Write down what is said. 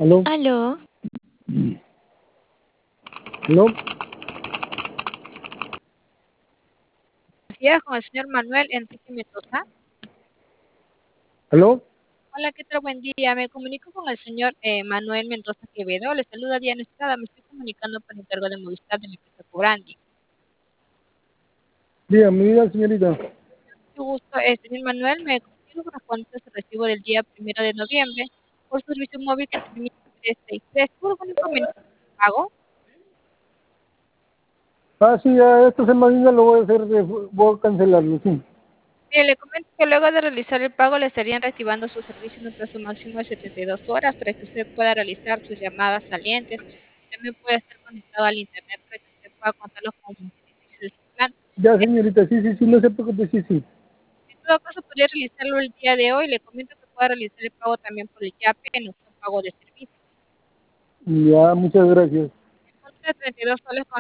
Aló, Aló, aló, Días con el señor Manuel Enrique Mendoza. aló. Hola, ¿qué tal? Buen día. Me comunico con el señor Manuel Mendoza Quevedo. Le saluda Diana Estrada. Me estoy comunicando por encargo de Movistar de la empresa Cobrandi. Dígame, diga, señorita. Mucho gusto, señor Manuel. Me comunico correspondiente a su recibo del día 1 de noviembre por servicio móvil que termina en 363. ¿Tuvo algún inconveniente con el pago? Ah, sí, ya esta semana lo voy a hacer, voy a cancelarlo, sí. Le comento que luego de realizar el pago le estarían reactivando su servicio en un plazo máximo de 72 horas para que usted pueda realizar sus llamadas salientes. También puede estar conectado al internet para que usted pueda contarlo como beneficio de su plan. Ya, señorita, sí, no se preocupe, sí. En todo caso, podría realizarlo el día de hoy. Le comento que pueda realizar el pago también por el YAPE en opción pago de servicio. Ya, muchas gracias. Contra 32 soles con